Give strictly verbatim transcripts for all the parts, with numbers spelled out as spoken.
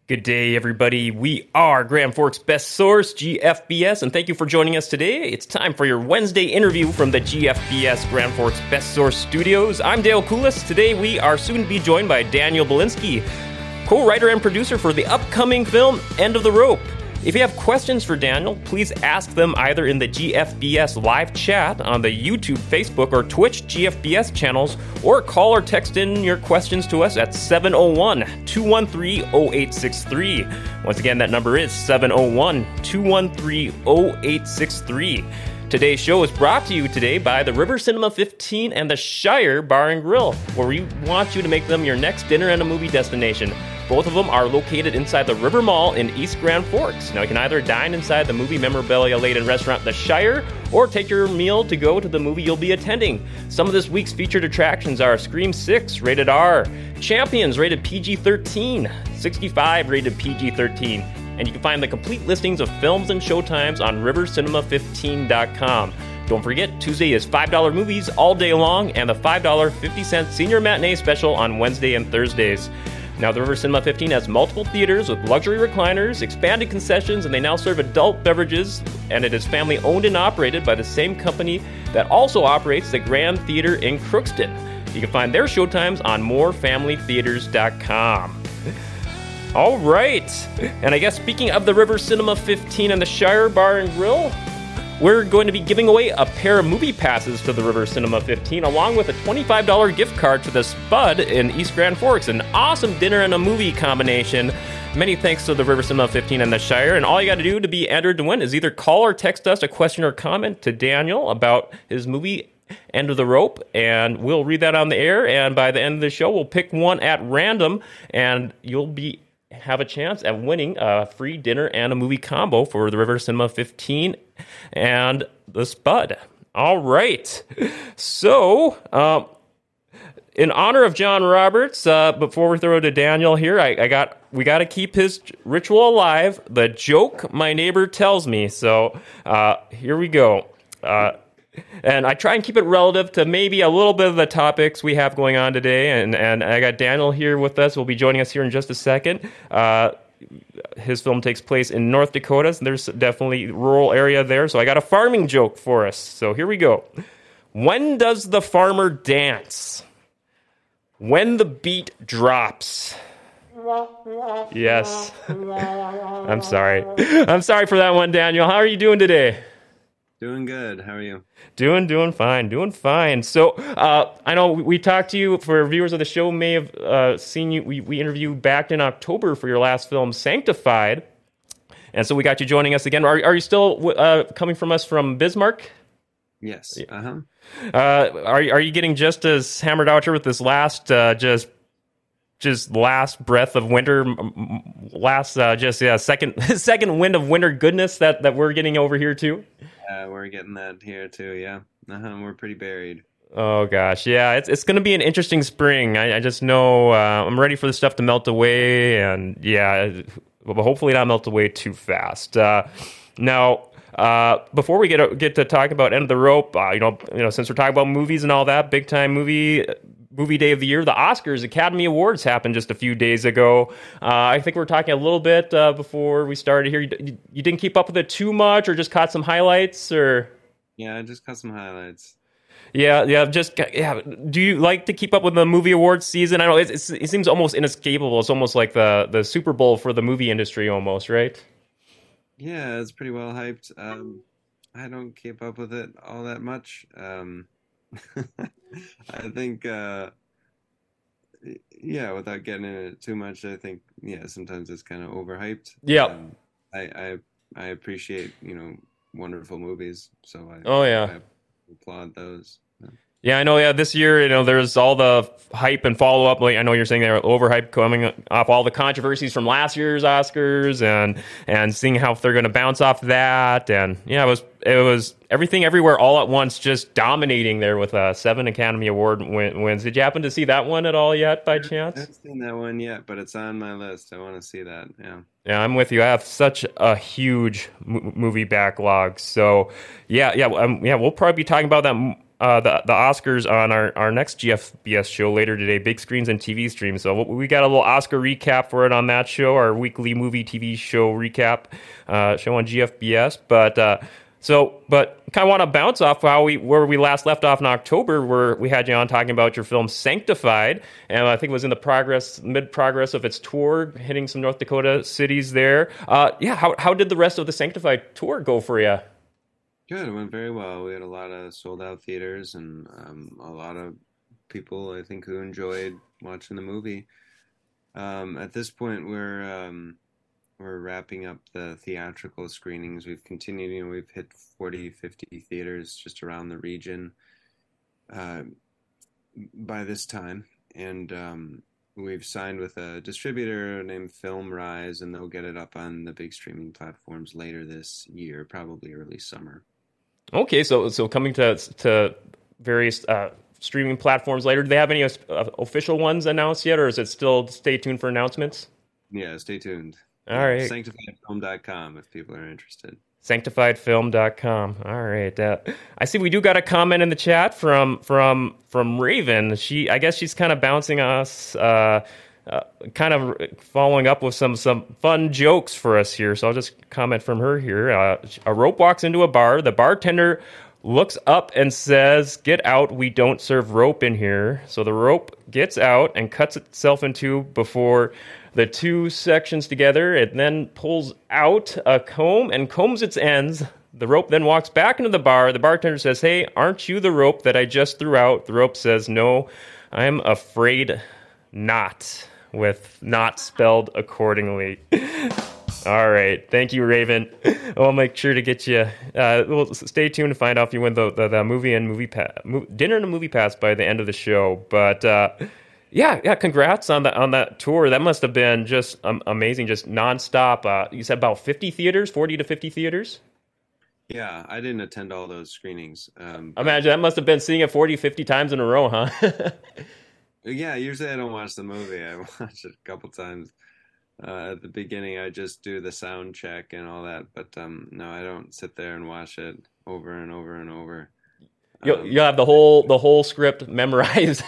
Good day, everybody. We are Grand Forks Best Source, G F B S, and thank you for joining us today. It's time for your Wednesday interview from the G F B S Grand Forks Best Source Studios. I'm Dale Koulis. Today, we are soon to be joined by Daniel Belinsky, co-writer and producer for the upcoming film End of the Rope. If you have questions for Daniel, please ask them either in the G F B S live chat on the YouTube, Facebook, or Twitch G F B S channels, or call or text in your questions to us at seven oh one, two one three, oh eight six three. Once again, that number is seven oh one, two one three, oh eight six three. Today's show is brought to you today by the River Cinema fifteen and the Shire Bar and Grill, where we want you to make them your next dinner and a movie destination. Both of them are located inside the River Mall in East Grand Forks. Now, you can either dine inside the movie memorabilia-laden restaurant The Shire, or take your meal to go to the movie you'll be attending. Some of this week's featured attractions are Scream six, rated R, Champions, rated P G thirteen, sixty-five, rated P G thirteen, and you can find the complete listings of films and showtimes on river cinema fifteen dot com. Don't forget, Tuesday is five dollars movies all day long, and the five dollars and fifty cents senior matinee special on Wednesday and Thursdays. Now, the River Cinema fifteen has multiple theaters with luxury recliners, expanded concessions, and they now serve adult beverages, and it is family owned and operated by the same company that also operates the Grand Theater in Crookston. You can find their showtimes on more family theaters dot com. All right, and I guess speaking of the River Cinema fifteen and the Shire Bar and Grill, we're going to be giving away a pair of movie passes to the River Cinema fifteen, along with a twenty-five dollars gift card to the Spud in East Grand Forks. An awesome dinner and a movie combination. Many thanks to the River Cinema fifteen and the Shire. And all you got to do to be entered to win is either call or text us a question or comment to Daniel about his movie End of the Rope, and we'll read that on the air. And by the end of the show, we'll pick one at random, and you'll be have a chance at winning a free dinner and a movie combo for the River Cinema fifteen and the Spud. All right. So, um, in honor of John Roberts, uh, before we throw it to Daniel here, I, I got we got to keep his ritual alive. The joke my neighbor tells me. So, uh, here we go. Uh, And I try and keep it relative to maybe a little bit of the topics we have going on today. And, and I got Daniel here with us. Will be joining us here in just a second. Uh, his film takes place in North Dakota. So there's definitely a rural area there. So I got a farming joke for us. So here we go. When does the farmer dance? When the beat drops. Yes. I'm sorry. I'm sorry for that one, Daniel. How are you doing today? Doing good. How are you? Doing, doing fine, doing fine. So, uh, I know we, we talked to you, for viewers of the show may have uh, seen you, we, we interviewed back in October for your last film, Sanctified. And so we got you joining us again. Are, are you still uh, coming from us from Bismarck? Yes. Uh-huh. Uh, are, are you getting just as hammered out here with this last, uh, just just last breath of winter, last, uh, just, yeah, second, second wind of winter goodness that, that we're getting over here too? Uh, we're getting that here too, yeah. Uh-huh, we're pretty buried. Oh gosh, yeah, it's it's going to be an interesting spring. I, I just know uh, I'm ready for the stuff to melt away, and yeah, but hopefully not melt away too fast. Uh, now, uh, before we get get to talk about End of the Rope, uh, you know, you know, since we're talking about movies and all that, big time movie. Movie day of the year, the Oscars Academy Awards happened just a few days ago. Uh, I think we were talking a little bit uh, before we started here. You, you didn't keep up with it too much, or just caught some highlights, or? Yeah, I just caught some highlights. Yeah, yeah. Just yeah. Do you like to keep up with the movie awards season? I know it's, it's, it seems almost inescapable. It's almost like the the Super Bowl for the movie industry, almost, right? Yeah, it's pretty well hyped. Um, I don't keep up with it all that much. Um, I think, uh, yeah, without getting into it too much, I think, yeah, sometimes it's kind of overhyped. Yeah. Um, I, I I appreciate, you know, wonderful movies, so I, oh, yeah. I applaud those. Yeah, I know. Yeah, this year, you know, there's all the hype and follow up. Like I know you're saying they're overhyped, coming off all the controversies from last year's Oscars, and and seeing how they're going to bounce off that. And yeah, it was it was everything, everywhere, all at once, just dominating there with uh, seven Academy Award win- wins. Did you happen to see that one at all yet, by chance? I haven't seen that one yet, but it's on my list. I want to see that. Yeah. Yeah, I'm with you. I have such a huge m- movie backlog. So yeah, yeah, um, yeah. We'll probably be talking about that uh, the the Oscars on our, our next G F B S show later today, Big Screens and T V Streams. So we got a little Oscar recap for it on that show, our weekly movie T V show recap uh, show on G F B S. But uh, so, but kind of want to bounce off how we where we last left off in October, where we had you on talking about your film Sanctified, and I think it was in the progress mid progress of its tour, hitting some North Dakota cities there. Uh, yeah, how how did the rest of the Sanctified tour go for you? Good. It went very well. We had a lot of sold out theaters and um, a lot of people, I think, who enjoyed watching the movie. Um, at this point, we're um, we're wrapping up the theatrical screenings. We've continued, you know, we've hit forty, fifty theaters just around the region uh, by this time. And um, we've signed with a distributor named FilmRise, and they'll get it up on the big streaming platforms later this year, probably early summer. Okay, so so coming to to various uh, streaming platforms later. Do they have any uh, official ones announced yet, or is it still stay tuned for announcements? Yeah, stay tuned. All right. sanctified film dot com if people are interested. sanctified film dot com. All right. Uh, I see we do got a comment in the chat from from from Raven. She, I guess she's kind of bouncing us, uh, uh, kind of following up with some some fun jokes for us here. So I'll just comment from her here. Uh, a rope walks into a bar. The bartender looks up and says, "Get out, we don't serve rope in here." So the rope gets out and cuts itself in two before the two sections together. It then pulls out a comb and combs its ends. The rope then walks back into the bar. The bartender says, "Hey, aren't you the rope that I just threw out?" The rope says, "No, I'm afraid not," with not spelled accordingly. All right. Thank you, Raven. I'll make sure to get you. Uh, well, stay tuned to find out if you win the, the, the movie and movie pass, mo- dinner and a movie pass by the end of the show. But uh, yeah, yeah. Congrats on the on that tour. That must have been just um, amazing, just nonstop. Uh, you said about fifty theaters, forty to fifty theaters. Yeah, I didn't attend all those screenings. Um, Imagine that must have been seeing it forty, fifty times in a row, huh? Yeah, usually I don't watch the movie. I watch it a couple times. Uh, at the beginning, I just do the sound check and all that. But um, no, I don't sit there and watch it over and over and over. You'll, Um, you'll have the whole the whole script memorized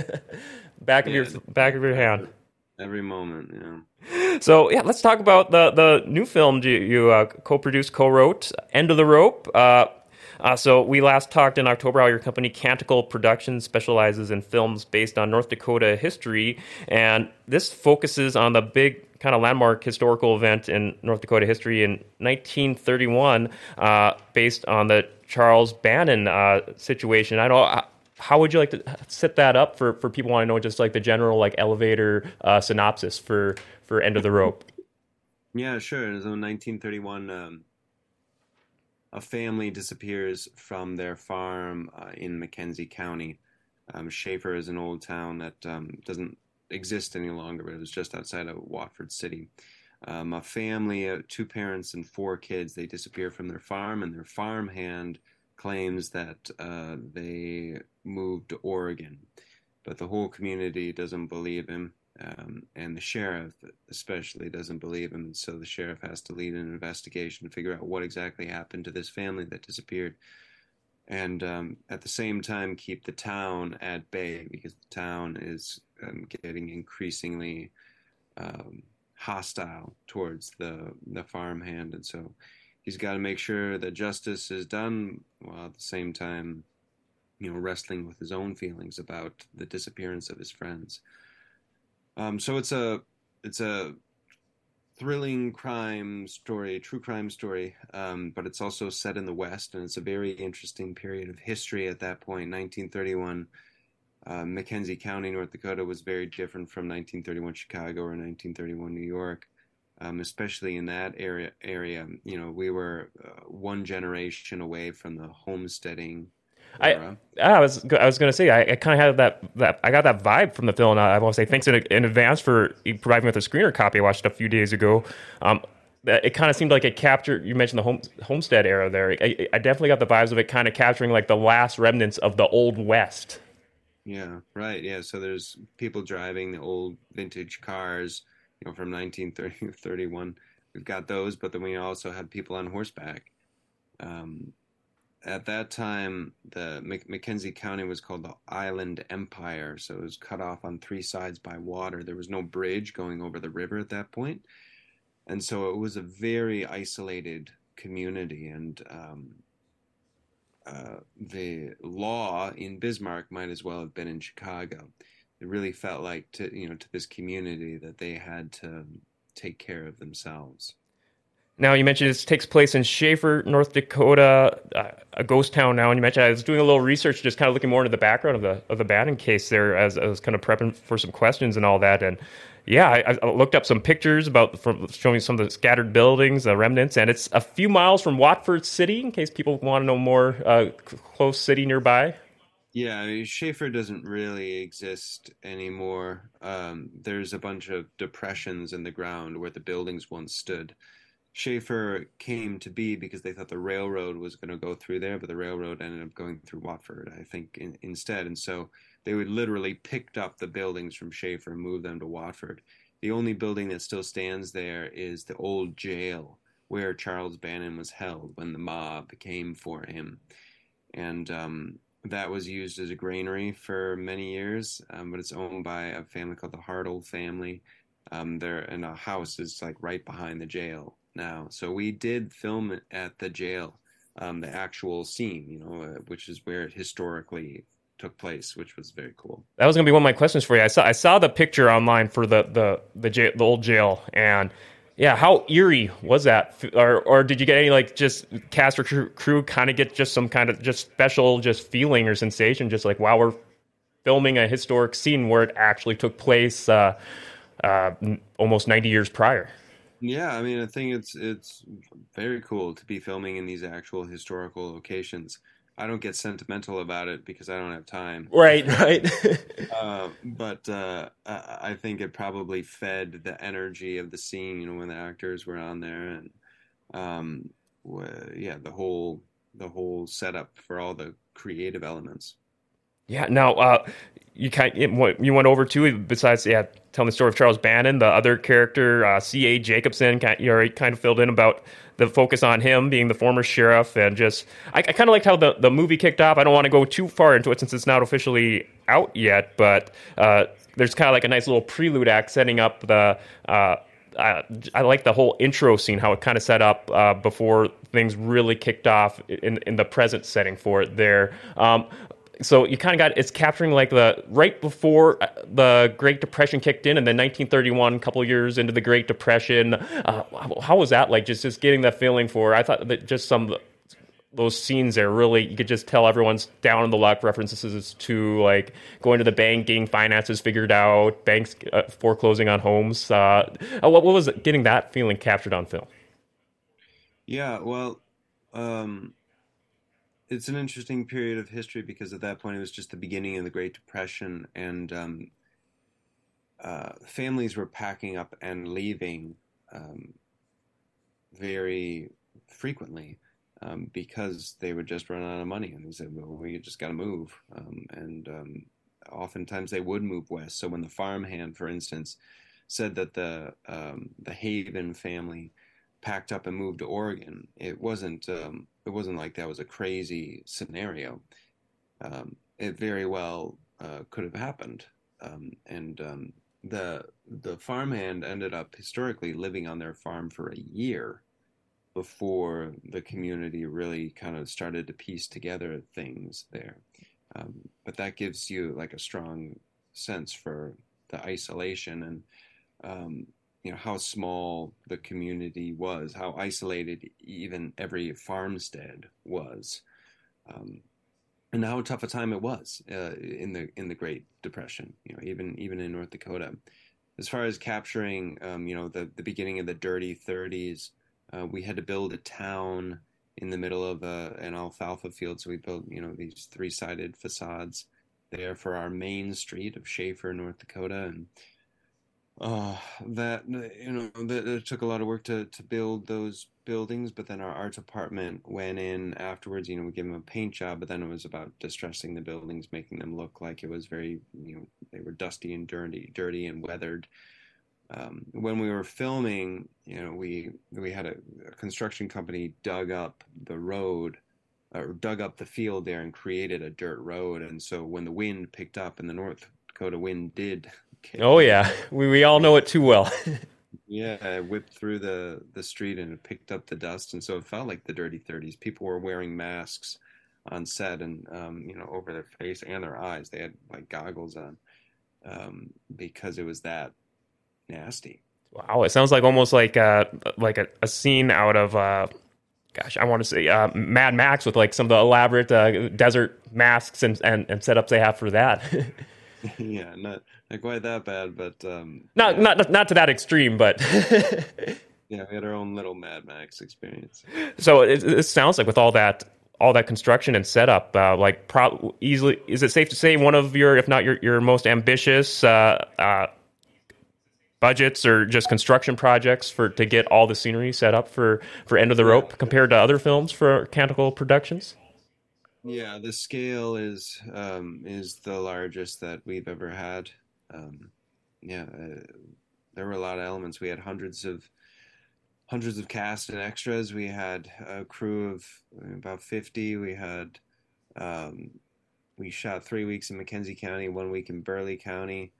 back of yeah, your back of your hand. every moment, yeah. So yeah, let's talk about the the new film you, you uh, co-produced, co-wrote, End of the Rope. Uh, uh, so we last talked in October how your company Canticle Productions specializes in films based on North Dakota history, and this focuses on the big kind of landmark historical event in North Dakota history in nineteen thirty-one, uh, based on the Charles Bannon uh, situation. I don't know. How would you like to set that up for, for people who want to know just like the general like elevator uh, synopsis for, for End of the Rope? Yeah, sure. So in nineteen thirty-one, um, a family disappears from their farm uh, in McKenzie County. Um, Schaefer is an old town that um, doesn't exist any longer, but it was just outside of Watford City. Um, a family, uh, two parents and four kids, they disappear from their farm, and their farmhand claims that uh, they moved to Oregon. But the whole community doesn't believe him, um, and the sheriff especially doesn't believe him. And so the sheriff has to lead an investigation to figure out what exactly happened to this family that disappeared. And um, at the same time, keep the town at bay, because the town is um, getting increasingly um, hostile towards the the farmhand. And so he's got to make sure that justice is done, while at the same time, you know, wrestling with his own feelings about the disappearance of his friends. Um, so it's a it's a thrilling crime story, true crime story, um, but it's also set in the West, and it's a very interesting period of history at that point. nineteen thirty-one, uh, McKenzie County, North Dakota, was very different from nineteen thirty-one Chicago or nineteen thirty-one New York. Um, especially in that area, area, you know, we were uh, one generation away from the homesteading era. I, I was, I was going to say, I, I kind of had that, that, I got that vibe from the film. I want to say thanks in, in advance for providing me with a screener copy. I watched it a few days ago. Um, it kind of seemed like it captured. You mentioned the home, homestead era there. I, I definitely got the vibes of it, kind of capturing like the last remnants of the old West. Yeah, right. Yeah, so there's people driving the old vintage cars, you know, from nineteen thirty, thirty-one. We've got those, but then we also have people on horseback. Um, at that time, the Mc- Mackenzie County was called the Island Empire, so it was cut off on three sides by water. There was no bridge going over the river at that point, and so it was a very isolated community. And um, uh, the law in Bismarck might as well have been in Chicago. It really felt like to you know to this community that they had to take care of themselves. Now, you mentioned this takes place in Schaefer, North Dakota, uh, a ghost town now. And you mentioned I was doing a little research, just kind of looking more into the background of the of the Bannon case there, as I was kind of prepping for some questions and all that. And yeah, I, I looked up some pictures about from showing some of the scattered buildings, the remnants, and it's a few miles from Watford City. In case people want to know more, uh, close city nearby. Yeah, I mean, Schaefer doesn't really exist anymore. Um, there's a bunch of depressions in the ground where the buildings once stood. Schaefer came to be because they thought the railroad was going to go through there, but the railroad ended up going through Watford, I think, in, instead. And so they would literally picked up the buildings from Schaefer and moved them to Watford. The only building that still stands there is the old jail where Charles Bannon was held when the mob came for him. And um, that was used as a granary for many years, um, but it's owned by a family called the Hartle family. Um, there and a house is like right behind the jail now. So we did film it at the jail, um, the actual scene, you know, uh, which is where it historically took place, which was very cool. That was going to be one of my questions for you. I saw I saw the picture online for the the the, jail, the old jail, and yeah, how eerie was that? Or or did you get any like just cast or crew, crew kind of get just some kind of just special just feeling or sensation, just like wow, we're filming a historic scene where it actually took place uh, uh, almost ninety years prior. Yeah, I mean, I think it's it's very cool to be filming in these actual historical locations. I don't get sentimental about it because I don't have time. Right, right. Uh, but uh, I, I think it probably fed the energy of the scene, you know, when the actors were on there, and um, wh- yeah, the whole the whole setup for all the creative elements. Yeah. Now, uh, you kind you went over to besides yeah telling the story of Charles Bannon, the other character uh, C A. Jacobson. You already kind of filled in about the focus on him being the former sheriff, and just I, I kind of liked how the, the movie kicked off. I don't want to go too far into it since it's not officially out yet, but uh, there's kind of like a nice little prelude act setting up the. Uh, uh, I like the whole intro scene, how it kind of set up uh, before things really kicked off in in the present setting for it there. Um, so you kind of got it's capturing like the right before the Great Depression kicked in, and then nineteen thirty-one, a couple of years into the Great Depression. Uh, how, how was that like? Just just getting that feeling for? I thought that just some of those scenes there really you could just tell everyone's down on the luck. References to like going to the bank, getting finances figured out, banks uh, foreclosing on homes. Uh, what, what was it? Getting that feeling captured on film? Yeah, well, um, it's an interesting period of history because at that point it was just the beginning of the Great Depression, and um, uh, families were packing up and leaving um, very frequently um, because they would just run out of money, and they said, "Well, we just got to move." Um, and um, oftentimes they would move west. So when the farmhand, for instance, said that the um, the Haven family packed up and moved to Oregon, it wasn't um, it wasn't like that was a crazy scenario. Um, it very well uh, could have happened, um, and um, the the farmhand ended up historically living on their farm for a year before the community really kind of started to piece together things there. Um, but that gives you like a strong sense for the isolation and um, you know how small the community was, how isolated even every farmstead was, um, and how tough a time it was uh, in the in the Great Depression. You know, even even in North Dakota, as far as capturing, um, you know, the the beginning of the Dirty Thirties, uh, we had to build a town in the middle of a, an alfalfa field, so we built you know these three sided facades there for our main street of Schaefer, North Dakota, and uh, that you know that it took a lot of work to to build those buildings, but then our art department went in afterwards. You know, we gave them a paint job, but then it was about distressing the buildings, making them look like it was very, you know, they were dusty and dirty, dirty and weathered. Um, when we were filming, you know, we we had a, a construction company dug up the road or dug up the field there and created a dirt road. And so when the wind picked up and the North Dakota wind did kick Oh in, yeah, we we all know it too well. yeah, it whipped through the the street and it picked up the dust, and so it felt like the Dirty thirties. People were wearing masks on set, and um, you know, over their face and their eyes. They had like goggles on, um, because it was that nasty. Wow, it sounds like almost like uh like a, a scene out of uh gosh, I want to say uh, Mad Max with like some of the elaborate uh, desert masks and, and and setups they have for that. Yeah, not not quite that bad, but um, not yeah, not not to that extreme, but yeah, we had our own little Mad Max experience. so it, it sounds like with all that all that construction and setup, uh, like pro- easily, is it safe to say one of your, if not your your most ambitious uh, uh, budgets or just construction projects for to get all the scenery set up for for End of the Yeah, Rope compared to other films for Canticle Productions? yeah, the scale is um, is the largest that we've ever had. Um, yeah, uh, there were a lot of elements. We had hundreds of hundreds of cast and extras. We had a crew of about fifty. We had um, we shot three weeks in McKenzie County, one week in Burleigh County.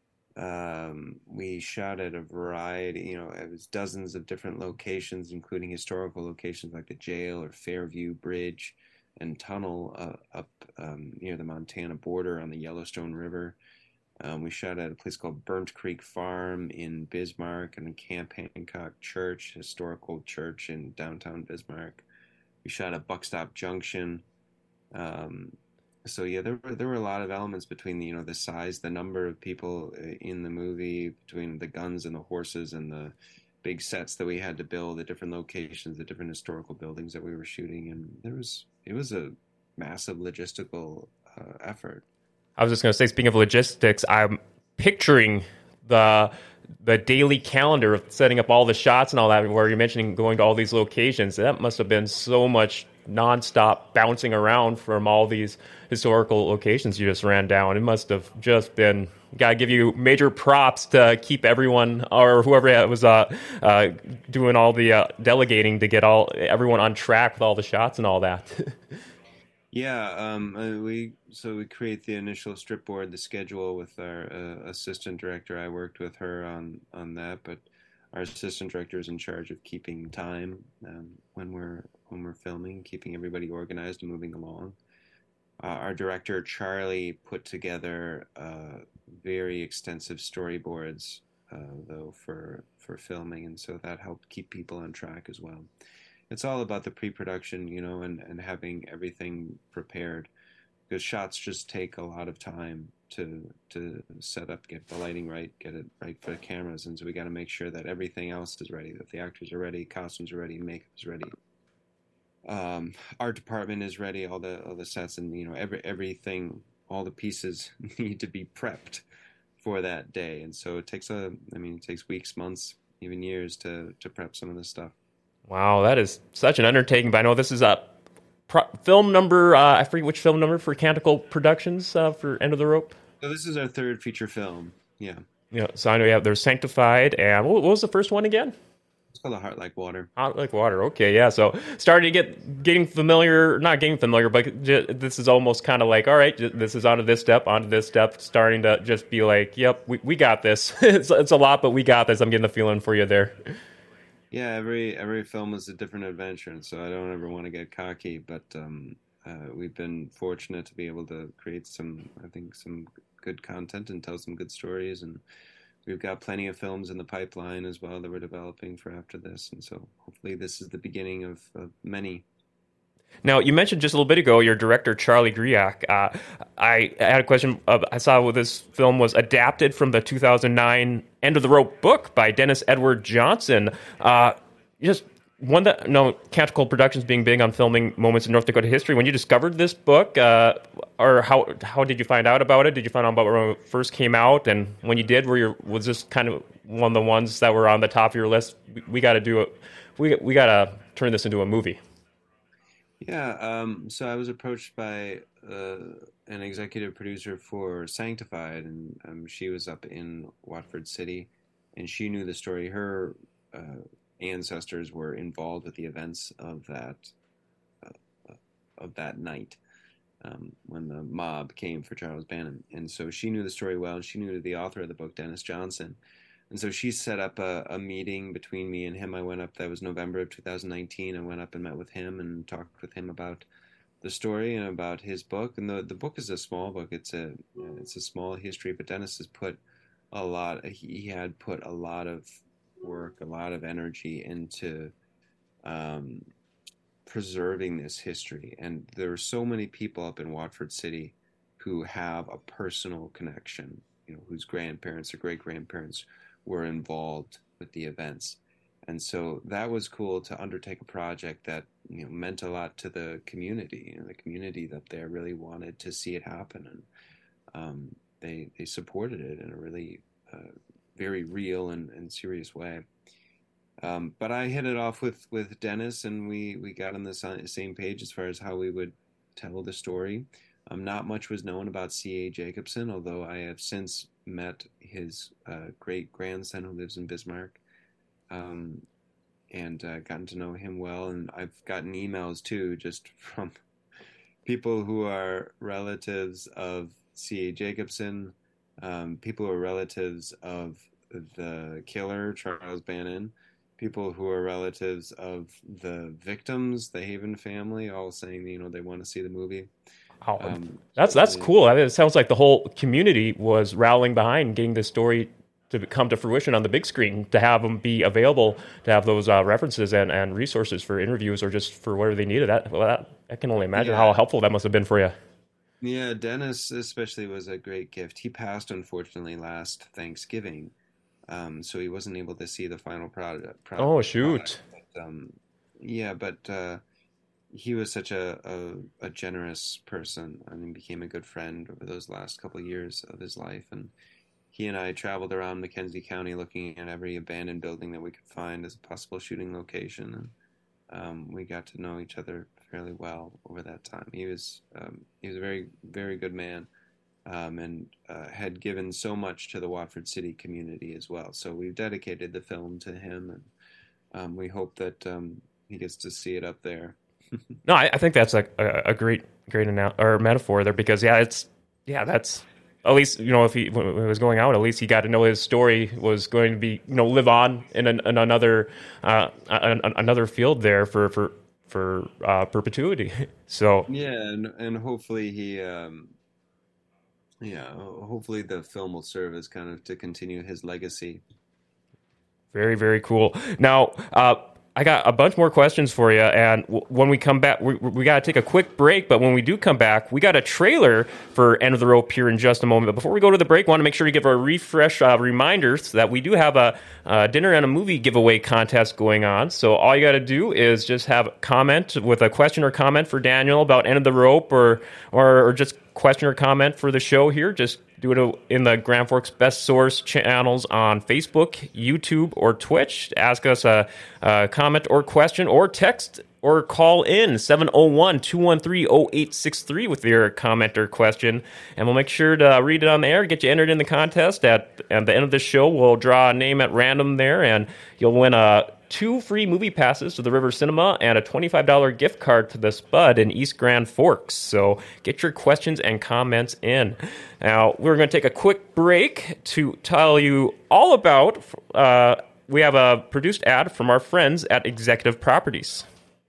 Um, we shot at a variety, you know, it was dozens of different locations, including historical locations like the jail or Fairview Bridge and tunnel uh, up um, near the Montana border on the Yellowstone River. Um, we shot at a place called Burnt Creek Farm in Bismarck and Camp Hancock Church, historical church in downtown Bismarck. We shot at Buckstop Junction. Um, so yeah, there were there were a lot of elements between the, you know, the size, the number of people uh, in the movie, between the guns and the horses and the big sets that we had to build, the different locations, the different historical buildings that we were shooting, and there was it was a massive logistical uh, effort. I was just going to say, speaking of logistics, I'm picturing the the daily calendar of setting up all the shots and all that, where you're mentioning going to all these locations. That must have been so much nonstop bouncing around from all these historical locations you just ran down. It must have just been, got to give you major props to keep everyone or whoever was uh, uh, doing all the uh, delegating to get all everyone on track with all the shots and all that. Yeah, um, uh, we so we create the initial strip board, the schedule with our uh, assistant director. I worked with her on on that, but our assistant director is in charge of keeping time um, when we're when we're filming, keeping everybody organized and moving along. Uh, our director Charlie put together uh, very extensive storyboards, uh, though for for filming, and so that helped keep people on track as well. It's all about the pre-production, you know, and, and having everything prepared, because shots just take a lot of time to to set up, get the lighting right, get it right for the cameras, and so we got to make sure that everything else is ready, that the actors are ready, costumes are ready, makeup is ready, um, art department is ready, all the all the sets, and you know, every everything, all the pieces need to be prepped for that day, and so it takes a, I mean, it takes weeks, months, even years to to prep some of this stuff. Wow, that is such an undertaking. But I know this is a pro- film number, uh, I forget which film number for Canticle Productions uh, for End of the Rope. So this is our third feature film. Yeah. Yeah, so I know you have, there's Sanctified, and what, what was the first one again? It's called A Heart Like Water. Hot Like Water. Okay, yeah. So starting to get getting familiar, not getting familiar, but j- this is almost kind of like, all right, j- this is onto this step, onto this step. Starting to just be like, yep, we we got this. it's it's a lot, but we got this. I'm getting the feeling for you there. Yeah, every every film is a different adventure, and so I don't ever want to get cocky, but um, uh, we've been fortunate to be able to create some, I think, some good content and tell some good stories, and we've got plenty of films in the pipeline as well that we're developing for after this, and so hopefully this is the beginning of, of many. Now, you mentioned just a little bit ago your director, Charlie Griak. Uh, I had a question. Of, I saw this film was adapted from the two thousand nine End of the Rope book by Dennis Edward Johnson. Uh, just one that, no, Canticle Productions being big on filming moments in North Dakota history. When you discovered this book, uh, or how how did you find out about it? Did you find out about it when it first came out? And when you did, were you, was this kind of one of the ones that were on the top of your list? We, we got to do it. We we got to turn this into a movie. Yeah, um, so I was approached by uh, an executive producer for Sanctified, and um, she was up in Watford City, and she knew the story. Her uh, ancestors were involved with the events of that uh, of that night um, when the mob came for Charles Bannon. And so she knew the story well, and she knew the author of the book, Dennis Johnson. And so she set up a, a meeting between me and him. I went up, that was November of two thousand nineteen. I went up and met with him and talked with him about the story and about his book. And the, the book is a small book. It's a it's a small history, but Dennis has put a lot, he had put a lot of work, a lot of energy into um, preserving this history. And there are so many people up in Watford City who have a personal connection, you know, whose grandparents or great-grandparents were involved with the events. And so that was cool to undertake a project that, you know, meant a lot to the community. You know, the community up there really wanted to see it happen, and um, they they supported it in a really uh, very real and, and serious way. Um, but I hit it off with, with Dennis, and we, we got on the same page as far as how we would tell the story. Um, not much was known about C A Jacobson, although I have since met his uh, great-grandson who lives in Bismarck, um, and uh, gotten to know him well. And I've gotten emails, too, just from people who are relatives of C A Jacobson, um, people who are relatives of the killer, Charles Bannon, people who are relatives of the victims, the Haven family, all saying, you know, they want to see the movie. Wow. Um, that's that's cool. I mean, it sounds like the whole community was rallying behind getting this story to come to fruition on the big screen, to have them be available, to have those uh, references and, and resources for interviews or just for whatever they needed. That, well, that I can only imagine yeah. how helpful that must have been for you. Yeah, Dennis especially was a great gift. He passed, unfortunately, last Thanksgiving, um, so he wasn't able to see the final product. product oh, shoot. Product. But, um, yeah, but... Uh, he was such a, a, a generous person. I mean, became a good friend over those last couple of years of his life. And he and I traveled around Mackenzie County looking at every abandoned building that we could find as a possible shooting location. And um, we got to know each other fairly well over that time. He was um, he was a very, very good man, um, and uh, had given so much to the Watford City community as well. So we've dedicated the film to him, and um, we hope that um, he gets to see it up there. No, I, I think that's a, a great, great annou- or metaphor there, because yeah, it's yeah, that's at least, you know, if he when it was going out, at least he got to know his story was going to be, you know, live on in, an, in another uh, an, another field there for for for uh, perpetuity. So yeah, and and hopefully he, um, yeah, hopefully the film will serve as kind of to continue his legacy. Very, very cool. Now, uh, I got a bunch more questions for you, and w- when we come back, we, we got to take a quick break, but when we do come back, we got a trailer for End of the Rope here in just a moment. But before we go to the break, I want to make sure to give a refresh uh, reminder so that we do have a, a dinner and a movie giveaway contest going on. So all you got to do is just have a comment with a question or comment for Daniel about End of the Rope, or, or, or just question or comment for the show here. Just do it in the Grand Forks Best Source channels on Facebook, YouTube, or Twitch. Ask us a, a comment or question, or text or call in seven oh one, two one three, oh eight six three with your comment or question, and we'll make sure to read it on the air, get you entered in the contest. At, at the end of the show, we'll draw a name at random there, and you'll win a two free movie passes to the River Cinema and a twenty-five dollars gift card to the Spud in East Grand Forks. So get your questions and comments in. Now, we're going to take a quick break to tell you all about, uh, we have a produced ad from our friends at Executive Properties.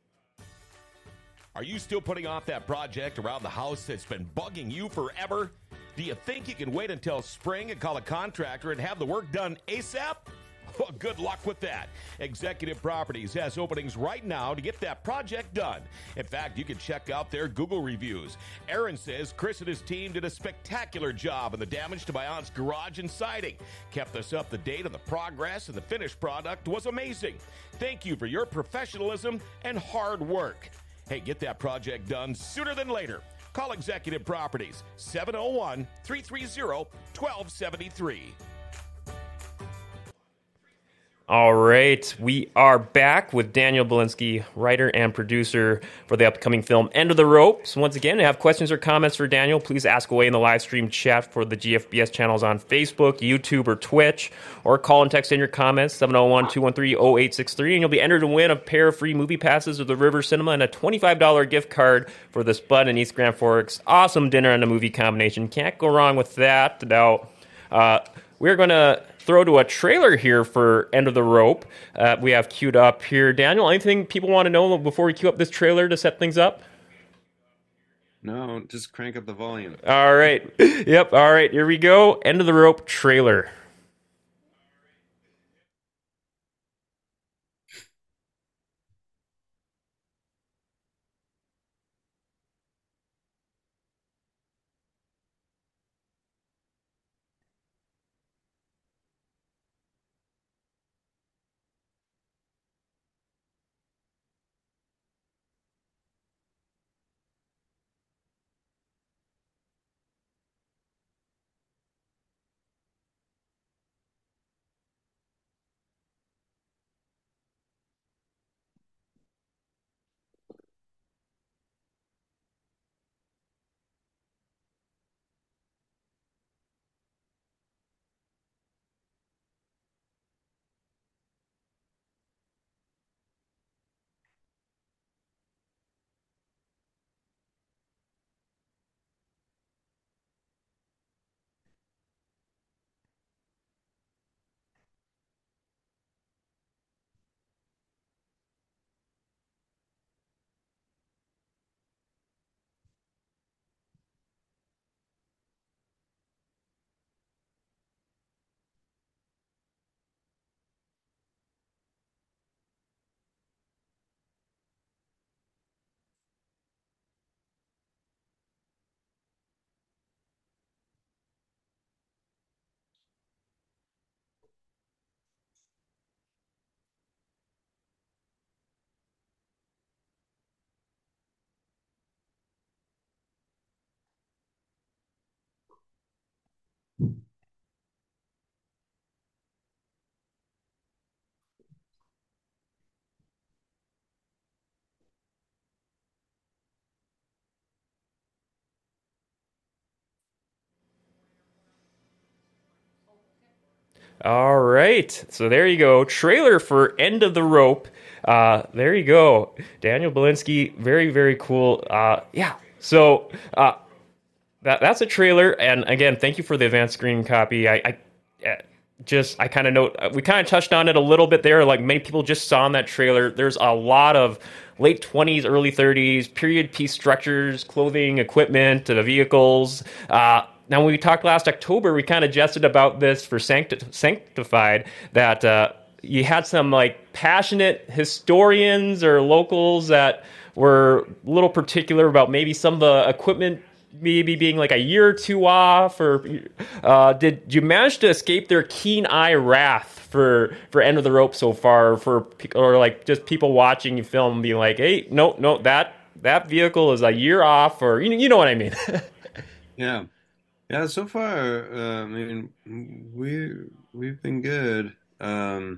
Are you still putting off that project around the house that's been bugging you forever? Do you think you can wait until spring and call a contractor and have the work done ASAP? Well, good luck with that. Executive Properties has openings right now to get that project done. In fact, you can check out their Google reviews. Aaron says Chris and his team did a spectacular job on the damage to my aunt's garage and siding. Kept us up to date on the progress, and the finished product was amazing. Thank you for your professionalism and hard work. Hey, get that project done sooner than later. Call Executive Properties, seven oh one, three three zero, one two seven three. All right, we are back with Daniel Belinsky, writer and producer for the upcoming film End of the Rope. So once again, if you have questions or comments for Daniel, please ask away in the live stream chat for the G F B S channels on Facebook, YouTube, or Twitch, or call and text in your comments, seven oh one, two one three, oh eight six three, and you'll be entered to win a pair of free movie passes to the River Cinema and a twenty-five dollars gift card for the Spud in East Grand Forks. Awesome dinner and a movie combination. Can't go wrong with that. Now, uh, we're going to throw to a trailer here for End of the Rope. Uh, we have queued up here. Daniel, anything people want to know before we queue up this trailer to set things up? No, just crank up the volume. All right. Yep. All right. Here we go. End of the Rope trailer. All right. So there you go. Trailer for End of the Rope. Uh, there you go. Daniel Belinsky. Very, very cool. Uh, yeah. So uh, that that's a trailer. And again, thank you for the advanced screen copy. I, I uh, just, I kind of know, we kind of touched on it a little bit there. Like many people just saw in that trailer. There's a lot of late twenties, early thirties, period piece structures, clothing, equipment, uh, vehicles. Uh, Now, when we talked last October, we kind of jested about this for Sancti- Sanctified, that uh, you had some like passionate historians or locals that were a little particular about maybe some of the equipment maybe being like a year or two off, or uh, did you manage to escape their keen eye wrath for for End of the Rope so far, for or like just people watching you film being like, hey, no, no, that that vehicle is a year off, or you, you know what I mean? Yeah. Yeah, so far, uh, I mean, we we've been good. Um,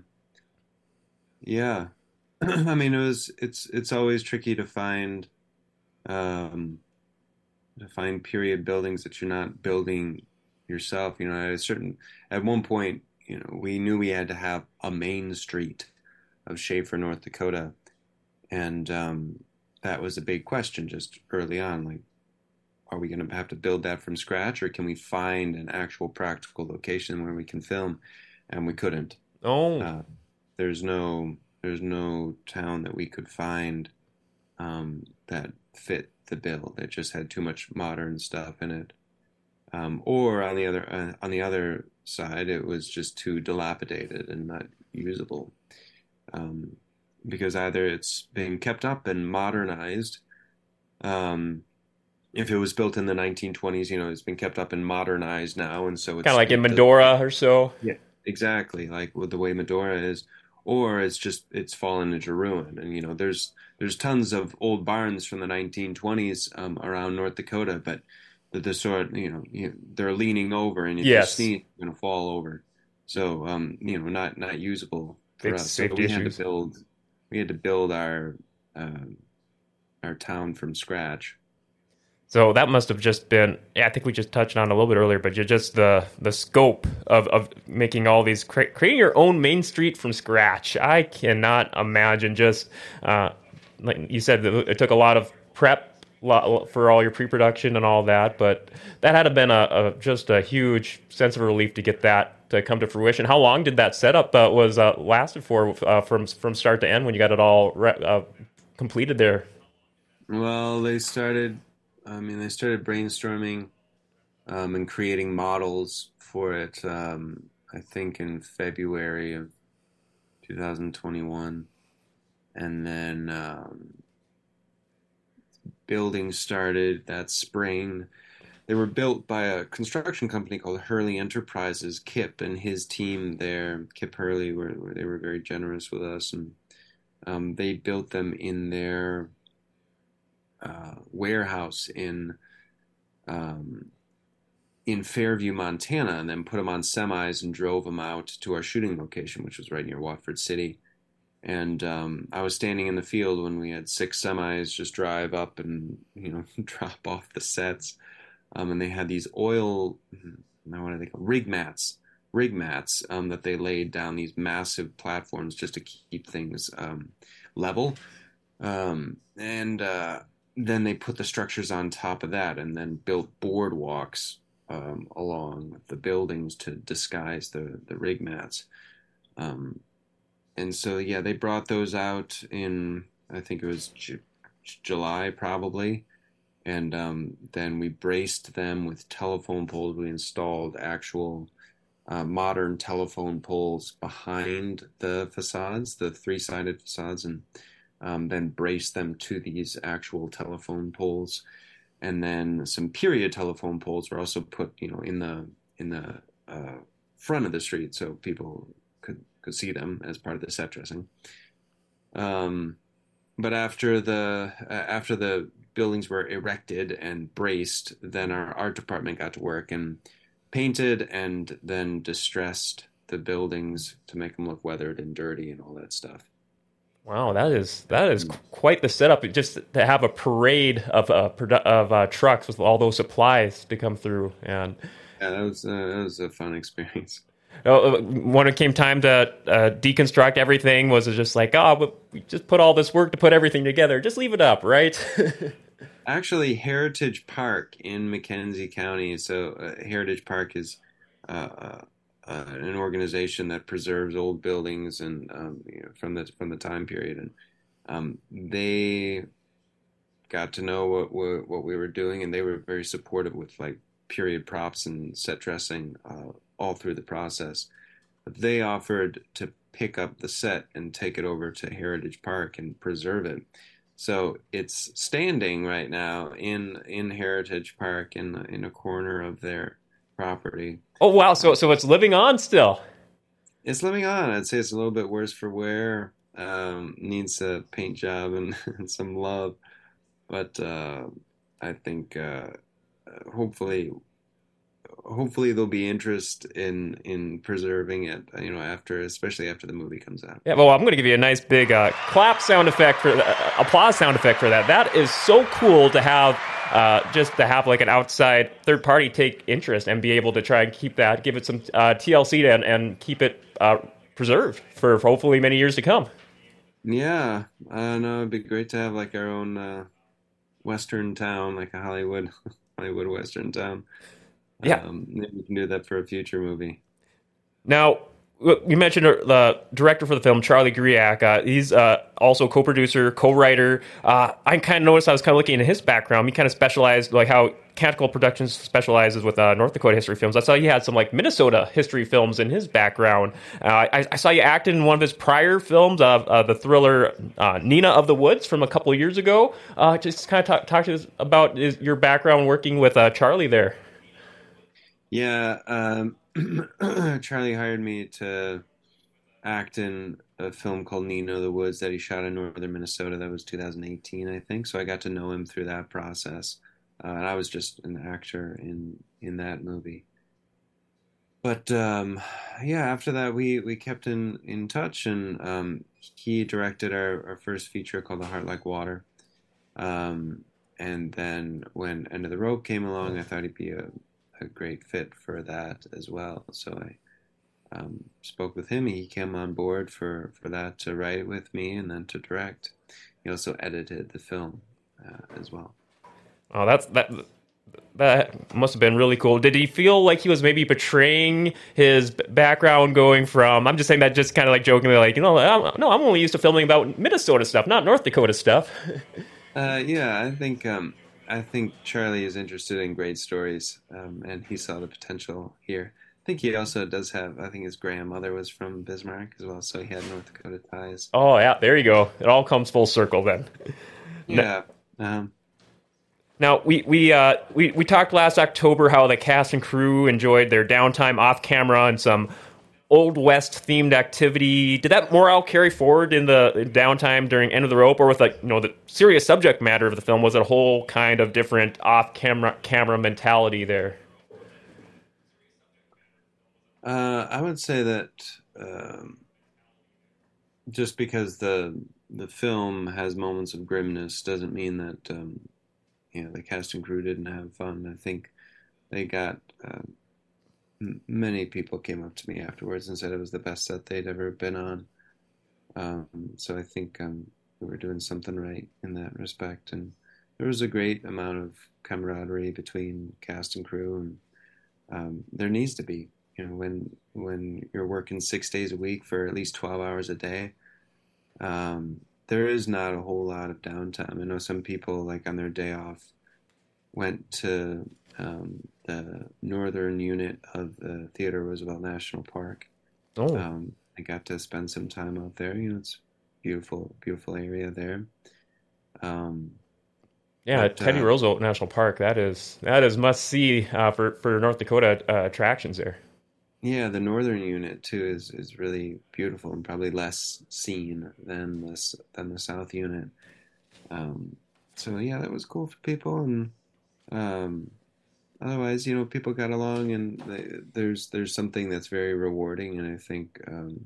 yeah, I mean, it was it's it's always tricky to find um, to find period buildings that you're not building yourself. You know, at a certain at one point, you know, we knew we had to have a main street of Schaefer, North Dakota, and um, that was a big question just early on. Like, are we going to have to build that from scratch, or can we find an actual practical location where we can film? And we couldn't. Oh, Uh, there's no there's no town that we could find um, that fit the bill. That just had too much modern stuff in it. Um, or on the other uh, on the other side, it was just too dilapidated and not usable. Um, because either it's been kept up and modernized. Um, if it was built in the nineteen twenties, you know, it's been kept up and modernized now, and so kind of it's like in it does, Medora or so. yeah, exactly, like with the way Medora is, or it's just it's fallen into ruin. And you know, there's there's tons of old barns from the nineteen twenties um, around North Dakota, but the, the sort, you know, you, they're leaning over, and if you Yes. sneeze, you're gonna fall over. So, um, you know, not not usable. for Big us. So safety we had issues. to build we had to build our um, our town from scratch. So that must have just been, yeah, I think we just touched on it a little bit earlier, but just the the scope of, of making all these, cre- creating your own main street from scratch. I cannot imagine just, uh, like you said, it took a lot of prep lo- for all your pre-production and all that, but that had to have been a, a just a huge sense of relief to get that to come to fruition. How long did that setup uh, was uh, lasted for uh, from from start to end when you got it all re- uh, completed there? Well, they started. I mean, they started brainstorming um, and creating models for it. Um, I think in February of two thousand twenty-one, and then um, building started that spring. They were built by a construction company called Hurley Enterprises. Kip and his team there, Kip Hurley, were, were they were very generous with us, and um, they built them in their uh, warehouse in um, in Fairview, Montana, and then put them on semis and drove them out to our shooting location, which was right near Watford City. And um, I was standing in the field when we had six semis just drive up and you know drop off the sets. Um, and they had these oil, now what are they called? Rig mats, rig mats um, that they laid down these massive platforms just to keep things um, level. Um, and uh, then they put the structures on top of that and then built boardwalks um, along the buildings to disguise the, the rig mats. Um, and so, yeah, they brought those out in, I think it was J- July probably. And um, then we braced them with telephone poles. We installed actual uh, modern telephone poles behind the facades, the three-sided facades, and um, then braced them to these actual telephone poles. And then some period telephone poles were also put, you know, in the in the uh, front of the street so people could could see them as part of the set dressing. Um, but after the uh, after the buildings were erected and braced, then our art department got to work and painted and then distressed the buildings to make them look weathered and dirty and all that stuff. Wow, that is that is quite the setup. Just to have a parade of uh, produ- of uh, trucks with all those supplies to come through, and Yeah, that was uh, that was a fun experience. uh, when it came time to uh, deconstruct everything, was it just like, oh, but we just put all this work to put everything together, just leave it up, right? Actually, Heritage Park in McKenzie County. So uh, Heritage Park is uh, uh, uh, an organization that preserves old buildings and um, you know, from the from the time period, and um, they got to know what, what what we were doing, and they were very supportive with like period props and set dressing uh, all through the process. But they offered to pick up the set and take it over to Heritage Park and preserve it. So it's standing right now in in Heritage Park in in a corner of their property. Oh wow, so so it's living on still. It's living on. I'd say it's a little bit worse for wear. Um, needs a paint job and, and some love, but uh, I think uh, hopefully hopefully there'll be interest in in preserving it. You know, after especially after the movie comes out. Yeah, well, I'm going to give you a nice big uh, clap sound effect for uh, applause sound effect for that. That is so cool to have, uh, just to have like an outside third party take interest and be able to try and keep that, give it some uh, T L C and, and keep it uh, preserved for, for hopefully many years to come. Yeah, I know it'd be great to have like our own uh, Western town, like a Hollywood Hollywood Western town. Yeah. Um, maybe we can do that for a future movie. Now, you mentioned the director for the film, Charlie Griak. Uh, he's uh, also co-producer, co-writer. Uh, I kind of noticed I was kind of looking into his background. He kind of specialized, like how Canticle Productions specializes with uh, North Dakota history films. I saw he had some like Minnesota history films in his background. Uh, I, I saw you acted in one of his prior films, uh, uh, the thriller uh, Nina of the Woods from a couple of years ago. Uh, just kind of talk, talk to us about his, your background working with uh, Charlie there. Yeah, um, Charlie hired me to act in a film called Nina of the Woods that he shot in northern Minnesota. That was two thousand eighteen, I think. So I got to know him through that process, uh, and I was just an actor in in that movie. but um, yeah, after that we we kept in in touch, and um, he directed our, our first feature called The Heart Like Water. Um, and then when End of the Rope came along, I thought he'd be a, a great fit for that as well. So I um, spoke with him. He came on board for, for that to write it with me and then to direct. He also edited the film uh, as well. Oh, that's that. That must have been really cool. Did he feel like he was maybe betraying his background, going from? I'm just saying that just kind of like jokingly, like, you know, I'm, no, I'm only used to filming about Minnesota stuff, not North Dakota stuff. Uh, yeah, I think um, I think Charlie is interested in great stories, um, and he saw the potential here. I think he also does have. I think his grandmother was from Bismarck as well, so he had North Dakota ties. Oh yeah, there you go. It all comes full circle then. Yeah. Um, Now we we uh, we we talked last October how the cast and crew enjoyed their downtime off camera and some Old West themed activity. Did that morale carry forward in the downtime during End of the Rope, or with like you know the serious subject matter of the film? Was it a whole kind of different off camera camera mentality there? uh, I would say that um, just because the the film has moments of grimness doesn't mean that um, you know the cast and crew didn't have fun. I think they got. Uh, many people came up to me afterwards and said it was the best set they'd ever been on. Um, so I think um, we were doing something right in that respect. And there was a great amount of camaraderie between cast and crew, and um, there needs to be. You know, when when you're working six days a week for at least twelve hours a day, um, there is not a whole lot of downtime. I know some people, like on their day off, went to um, the northern unit of the Theodore Roosevelt National Park. Oh, Um, I got to spend some time out there. You know, it's beautiful, beautiful area there. Um, yeah, but Teddy uh, Roosevelt National Park. That is that is must see uh, for for North Dakota uh, attractions there. yeah, the northern unit too is is really beautiful and probably less seen than this than the south unit. Um, so yeah, that was cool for people, and um, otherwise, you know, people got along, and they, there's there's something that's very rewarding, and I think um,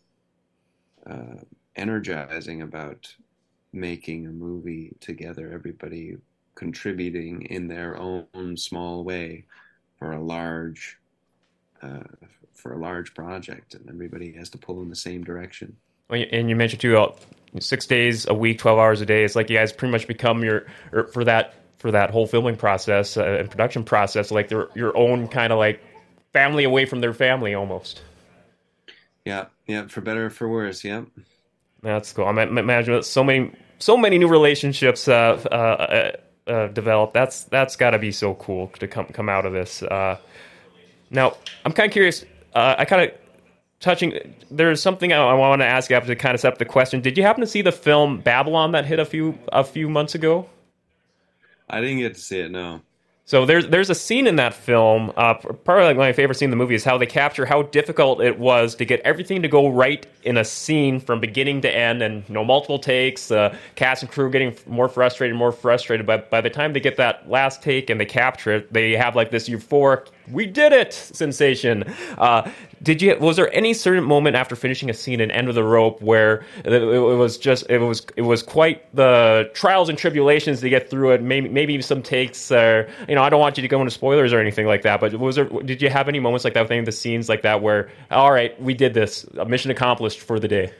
uh, energizing about making a movie together. Everybody contributing in their own small way for a large uh, for a large project, and everybody has to pull in the same direction. Well, y- And you mentioned too, uh, six days a week, twelve hours a day. It's like you guys pretty much become your or for that for that whole filming process uh, and production process, like they're your own kind of like family away from their family almost. Yeah, yeah, for better or for worse. Yeah. That's cool. I ma- imagine that so many so many new relationships uh, uh, uh, uh, develop. That's that's got to be so cool to come come out of this. Uh, now, I'm kind of curious. Uh, I kind of touching. There's something I, I want to ask you after to kind of set up the question. Did you happen to see the film Babylon that hit a few a few months ago? I didn't get to see it, no. So there's there's a scene in that film. Uh, probably like my favorite scene in the movie is how they capture how difficult it was to get everything to go right in a scene from beginning to end, and you know multiple takes. Uh, cast and crew getting more frustrated, more frustrated. But by the time they get that last take and they capture it, they have like this euphoric "we did it" sensation. Uh, did you? Was there any certain moment after finishing a scene in End of the Rope where it, it was just it was it was quite the trials and tribulations to get through it? Maybe maybe some takes. Uh, you know, I don't want you to go into spoilers or anything like that. But was there? Did you have any moments like that with any of the scenes like that where all right, we did this, a mission accomplished for the day?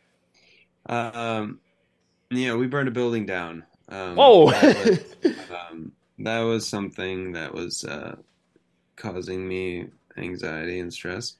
Um, yeah, we burned a building down. Um, Oh, that was, um, that was something that was uh, causing me anxiety and stress.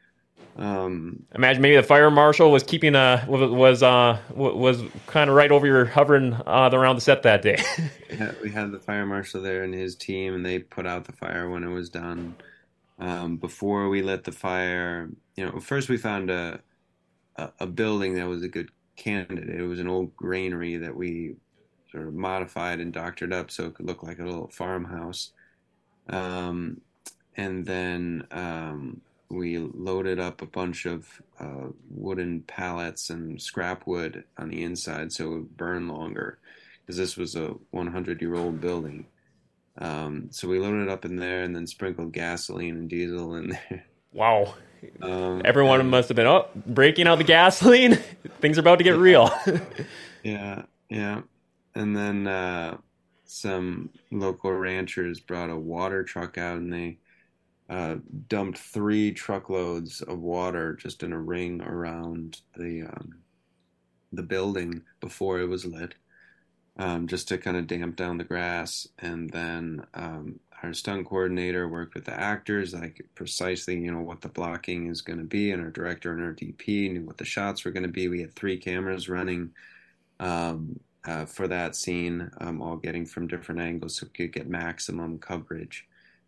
Um, imagine maybe the fire marshal was keeping a was uh was kind of right over your hovering uh, around the set that day. we had, we had the fire marshal there and his team, and they put out the fire when it was done. Um, before we lit the fire, you know, first we found a, a a building that was a good candidate. It was an old granary that we sort of modified and doctored up so it could look like a little farmhouse. Um, and then um, we loaded up a bunch of uh, wooden pallets and scrap wood on the inside so it would burn longer, because this was a hundred year old building. Um, so we loaded it up in there and then sprinkled gasoline and diesel in there. Wow. Um, Everyone and, must have been, oh, breaking out the gasoline. Things are about to get yeah, real. yeah, yeah. And then uh, some local ranchers brought a water truck out, and they uh, dumped three truckloads of water just in a ring around the um, the building before it was lit, um, just to kind of damp down the grass. And then um, our stunt coordinator worked with the actors, like precisely, you know, what the blocking is going to be, and our director and our D P knew what the shots were going to be. We had three cameras running um, uh, for that scene, um, all getting from different angles so we could get maximum coverage.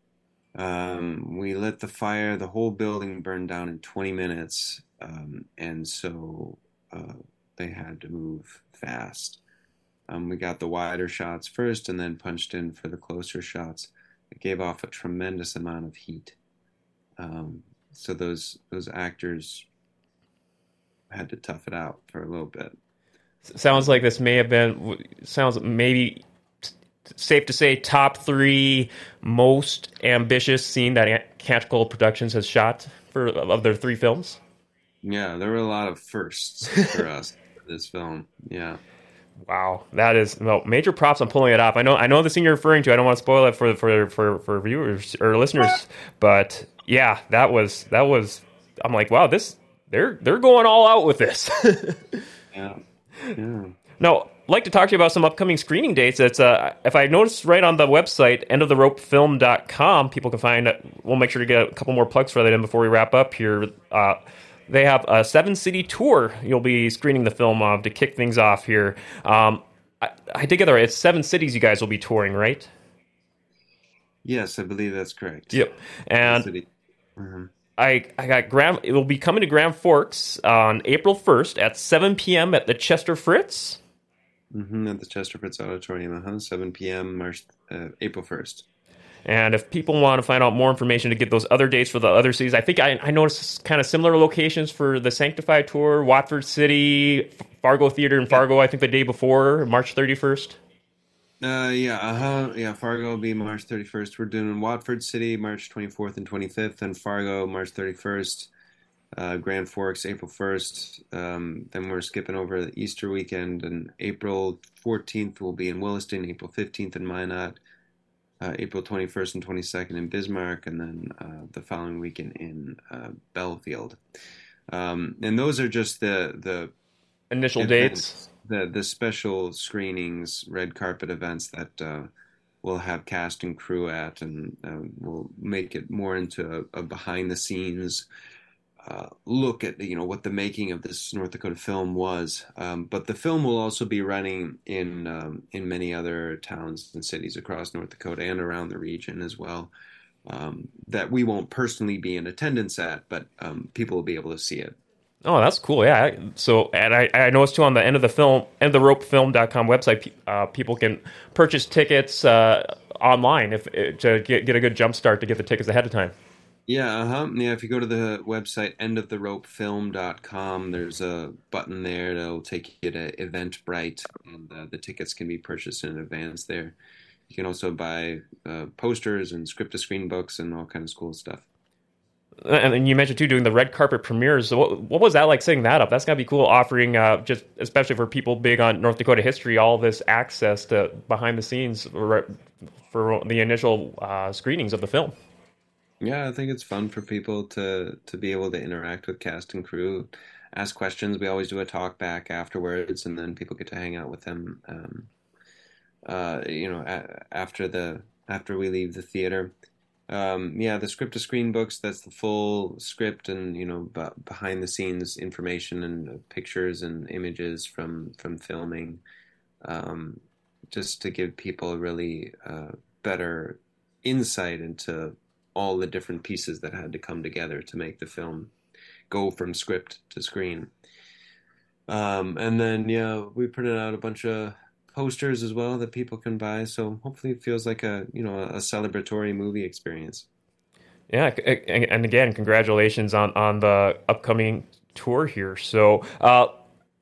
Um, we lit the fire. The whole building burned down in twenty minutes, um, and so uh, they had to move fast. Um, we got the wider shots first and then punched in for the closer shots. It gave off a tremendous amount of heat. Um, so those those actors had to tough it out for a little bit. Sounds like this may have been, sounds maybe safe to say, top three most ambitious scene that Canticle Productions has shot for of their three films. Yeah, there were a lot of firsts for us for this film. Yeah. Wow, that is well, major props on pulling it off. I know, I know the scene you're referring to. I don't want to spoil it for for for for viewers or listeners, but yeah, that was that was. I'm like, wow, this they're they're going all out with this. Yeah, yeah. Now, I'd like to talk to you about some upcoming screening dates. It's uh, if I noticed right on the website, end of the rope film dot com, people can find. We'll make sure to get a couple more plugs for that in before we wrap up here. Uh, They have a seven-city tour you'll be screening the film of to kick things off here. Um, I, I did get that right. It's seven cities you guys will be touring, right? Yes, I believe that's correct. Yep. And mm-hmm. I I got Grand. It will be coming to Grand Forks on April first at seven p.m. at the Chester Fritz. Mm-hmm, at the Chester Fritz Auditorium, uh-huh, seven p.m. March, uh, April first. And if people want to find out more information to get those other dates for the other cities, I think I, I noticed kind of similar locations for the Sanctified Tour, Watford City, Fargo Theater in Fargo, I think the day before, March thirty-first. Uh, yeah, uh-huh, yeah, Fargo will be March thirty-first. We're doing Watford City, March twenty-fourth and twenty-fifth, and Fargo, March thirty-first. Uh, Grand Forks, April first. Um, then we're skipping over the Easter weekend, and April fourteenth will be in Williston, April fifteenth in Minot. Uh, April twenty-first and twenty-second in Bismarck, and then uh, the following weekend in uh, Belfield. Um, and those are just the the initial events, dates, the the special screenings, red carpet events that uh, we'll have cast and crew at, and uh, we'll make it more into a, a behind the scenes uh, look at, you know, what the making of this North Dakota film was. Um, but the film will also be running in um, in many other towns and cities across North Dakota and around the region as well, um, that we won't personally be in attendance at, but um, people will be able to see it. Oh, that's cool. Yeah. So, and I, I noticed too on the end of the film, end of the rope film dot com website, uh, people can purchase tickets uh, online if to get, get a good jump start to get the tickets ahead of time. Yeah, uh-huh. Yeah, if you go to the website end of the rope film dot com, there's a button there that'll take you to Eventbrite, and uh, the tickets can be purchased in advance there. You can also buy uh, posters and script-to-screen books and all kinds of cool stuff. And then you mentioned too doing the red carpet premieres. So what, what was that like setting that up? That's gotta be cool, offering uh, just especially for people big on North Dakota history, all this access to behind the scenes for, for the initial uh, screenings of the film. Yeah, I think it's fun for people to to be able to interact with cast and crew, ask questions. We always do a talk back afterwards, and then people get to hang out with them. Um, uh, you know, a, after the after we leave the theater. Um, yeah, the script to screen books. That's the full script, and you know, b- behind the scenes information and pictures and images from from filming, um, just to give people a really uh, better insight into all the different pieces that had to come together to make the film go from script to screen. Um, and then, yeah, we printed out a bunch of posters as well that people can buy. So hopefully it feels like a, you know, a celebratory movie experience. Yeah. And again, congratulations on, on the upcoming tour here. So, uh, and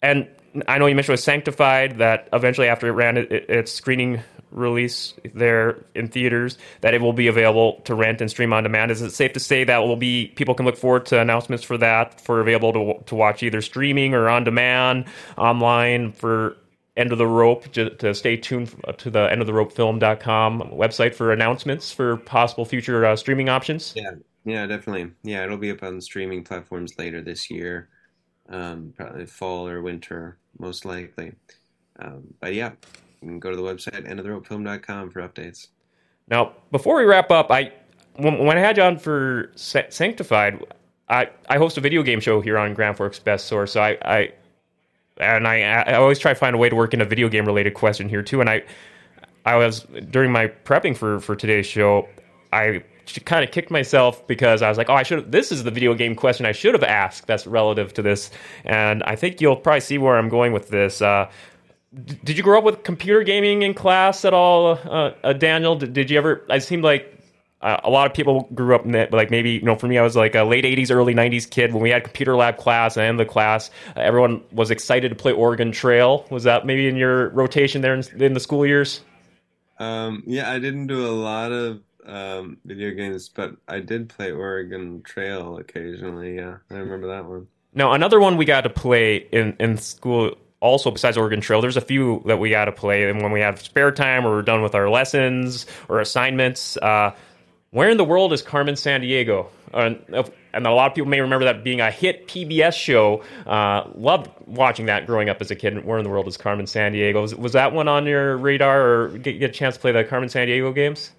I know you mentioned with Sanctified that eventually after it ran it, its screening release there in theaters, that it will be available to rent and stream on demand. Is it safe to say that will be people can look forward to announcements for that, for available to to watch either streaming or on demand online for End of the Rope, to, to stay tuned to the end of the rope film dot com website for announcements for possible future uh, streaming options? Yeah, yeah, definitely. Yeah, it'll be up on streaming platforms later this year, um, probably fall or winter, most likely. Um, but yeah, you can go to the website end of the rope film dot com for updates. Now, before we wrap up, I when, when I had you on for Sanctified, I, I host a video game show here on Grand Forks Best Source, so I, I and I, I always try to find a way to work in a video game related question here too. And I I was during my prepping for, for today's show, I kind of kicked myself because I was like, oh, I should. This is the video game question I should have asked. That's relative to this, and I think you'll probably see where I'm going with this. Uh, Did you grow up with computer gaming in class at all, uh, uh, Daniel? Did, did you ever? It seemed like uh, a lot of people grew up in it. Like maybe, you know, for me, I was like a late eighties, early nineties kid. When we had computer lab class and the class, uh, everyone was excited to play Oregon Trail. Was that maybe in your rotation there in, in the school years? Um, yeah, I didn't do a lot of um, video games, but I did play Oregon Trail occasionally. Yeah, I remember that one. Now, another one we got to play in, in school. Also, besides Oregon Trail, there's a few that we got to play. And when we have spare time or we're done with our lessons or assignments, uh, where in the world is Carmen Sandiego? Uh, and a lot of people may remember that being a hit P B S show. Uh, loved watching that growing up as a kid. Where in the world is Carmen Sandiego? Was, was that one on your radar, or get, get a chance to play the Carmen Sandiego games?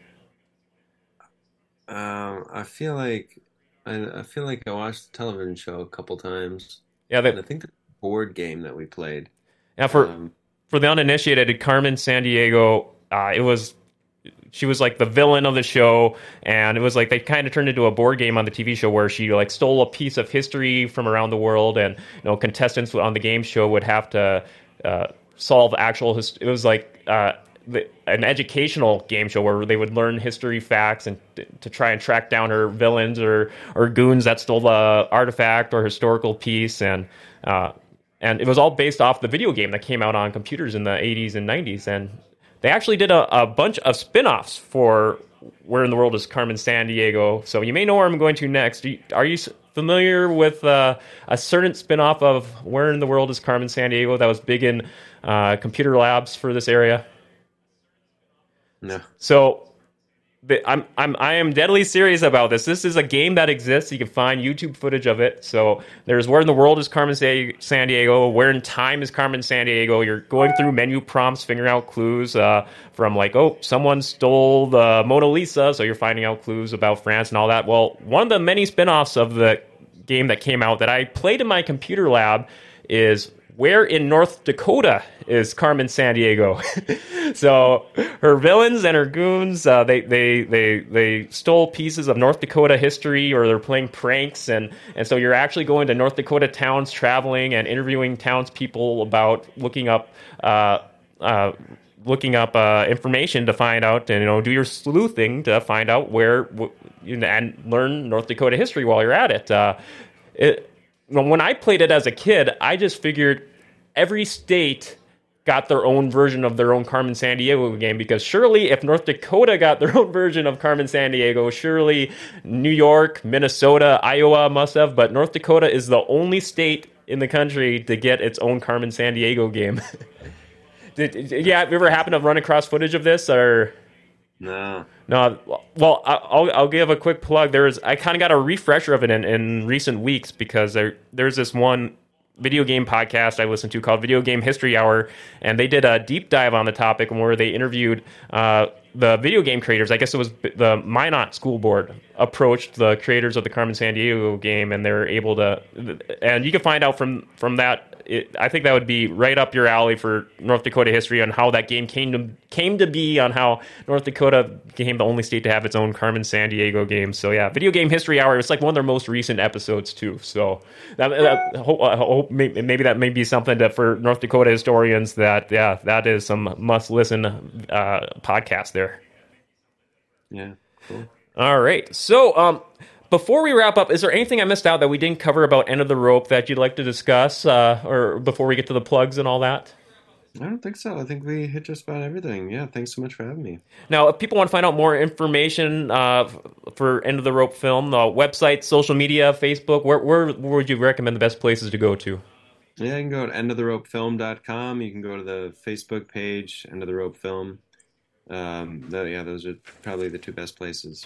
Um, I feel like I, I feel like I watched the television show a couple times. Yeah, that, and I think the board game that we played. Now, for um, for the uninitiated, Carmen Sandiego, uh, it was she was like the villain of the show, and it was like they kind of turned into a board game on the T V show where she like stole a piece of history from around the world, and you know contestants on the game show would have to uh, solve actual. Hist- it was like uh, the, an educational game show where they would learn history facts and t- to try and track down her villains or or goons that stole the artifact or historical piece, and. Uh, And it was all based off the video game that came out on computers in the eighties and nineties. And they actually did a, a bunch of spin-offs for Where in the World is Carmen Sandiego. So you may know where I'm going to next. Are you familiar with uh, a certain spin-off of Where in the World is Carmen Sandiego that was big in uh, computer labs for this area? No. So the, I'm I'm I am deadly serious about this. This is a game that exists. You can find YouTube footage of it. So there's Where in the World is Carmen Sandiego, Where in Time is Carmen Sandiego. You're going through menu prompts, figuring out clues uh, from like, oh, someone stole the Mona Lisa, so you're finding out clues about France and all that. Well, one of the many spin-offs of the game that came out that I played in my computer lab is Where in North Dakota is Carmen Sandiego? So her villains and her goons, uh, they, they they they stole pieces of North Dakota history, or they're playing pranks, and, and so you're actually going to North Dakota towns, traveling and interviewing townspeople about looking up uh, uh, looking up uh, information to find out, and you know do your sleuthing to find out where you know, and learn North Dakota history while you're at it. Uh, it when I played it as a kid, I just figured every state got their own version of their own Carmen Sandiego game, because surely if North Dakota got their own version of Carmen Sandiego, surely New York, Minnesota, Iowa must have, but North Dakota is the only state in the country to get its own Carmen Sandiego game. Did, did yeah, have you ever happened to run across footage of this, or... No. No, well, I'll I'll give a quick plug. There's I kind of got a refresher of it in, in recent weeks, because there there's this one video game podcast I listened to called Video Game History Hour, and they did a deep dive on the topic where they interviewed uh, the video game creators. I guess it was the Minot School Board approached the creators of the Carmen Sandiego game, and they're able to, and you can find out from from that. It, I think that would be right up your alley for North Dakota history on how that game came to came to be, on how North Dakota became the only state to have its own Carmen Sandiego game. So yeah, Video Game History Hour. It's like one of their most recent episodes too. So that, that, I hope, I hope maybe that may be something that for North Dakota historians, that yeah, that is some must listen uh, podcast there. Yeah, cool. All right, so um. before we wrap up, is there anything I missed out that we didn't cover about End of the Rope that you'd like to discuss, uh, or before we get to the plugs and all that? I don't think so. I think we hit just about everything. Yeah, thanks so much for having me. Now, if people want to find out more information uh, for End of the Rope film, the website, social media, Facebook, where, where, where would you recommend the best places to go to? Yeah, you can go to end of the rope film dot com. You can go to the Facebook page, End of the Rope Film. Um, th- yeah, those are probably the two best places.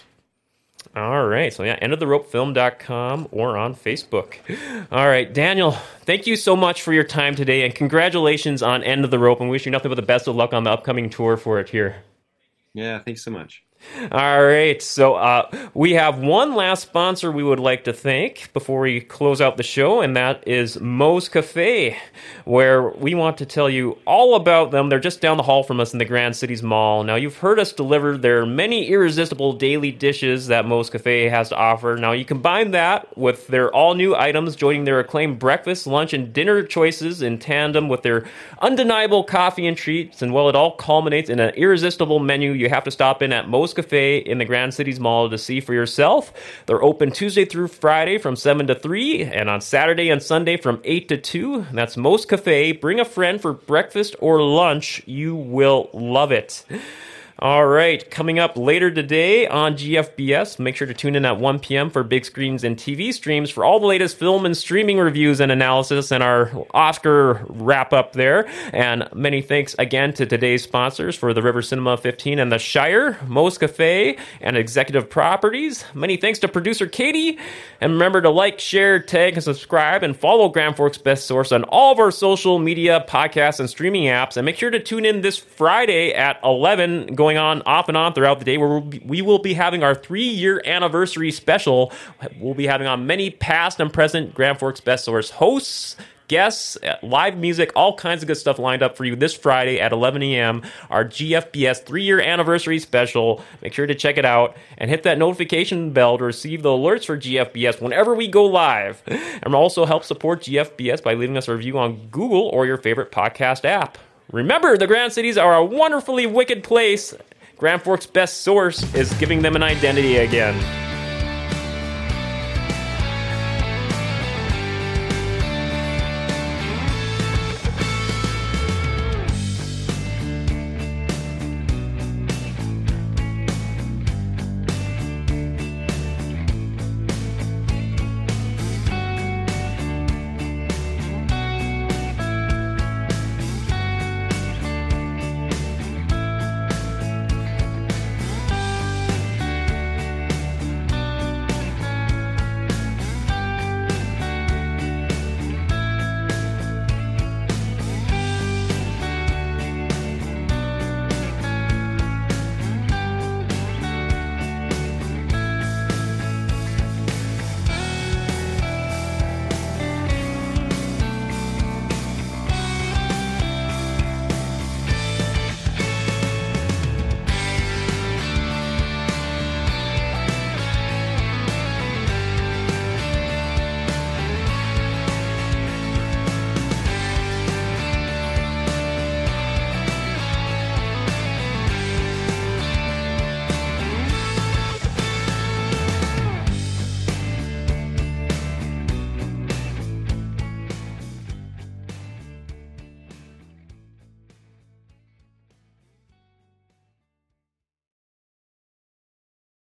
All right. So, yeah, end of the rope film dot com or on Facebook. All right. Daniel, thank you so much for your time today, and congratulations on End of the Rope, and wish you nothing but the best of luck on the upcoming tour for it here. Yeah, thanks so much. All right, so uh, we have one last sponsor we would like to thank before we close out the show, and that is Moe's Cafe, where we want to tell you all about them. They're just down the hall from us in the Grand Cities Mall. Now, you've heard us deliver their many irresistible daily dishes that Moe's Cafe has to offer. Now, you combine that with their all-new items, joining their acclaimed breakfast, lunch, and dinner choices in tandem with their undeniable coffee and treats, and well, it all culminates in an irresistible menu you have to stop in at Moe's Cafe in the Grand Cities Mall to see for yourself. They're open Tuesday through Friday from seven to three, and on Saturday and Sunday from eight to two. That's Moe's Cafe. Bring a friend for breakfast or lunch. You will love it. All right, coming up later today on G F B S, make sure to tune in at one p.m. for big screens and T V streams for all the latest film and streaming reviews and analysis and our Oscar wrap-up there. And many thanks again to today's sponsors for the River Cinema fifteen and the Shire, Moe's Cafe, and Executive Properties. Many thanks to producer Katie. And remember to like, share, tag, and subscribe, and follow Grand Forks Best Source on all of our social media, podcasts, and streaming apps. And make sure to tune in this Friday at eleven, going on off and on throughout the day, where we'll be, we will be having our three-year anniversary special. We'll be having on many past and present Grand Forks Best Source hosts, guests, live music, all kinds of good stuff lined up for you this Friday at eleven a.m. Our G F B S three-year anniversary special. Make sure to check it out and hit that notification bell to receive the alerts for G F B S whenever we go live. And also help support G F B S by leaving us a review on Google or your favorite podcast app. Remember, the Grand Cities are a wonderfully wicked place. Grand Forks Best Source is giving them an identity again.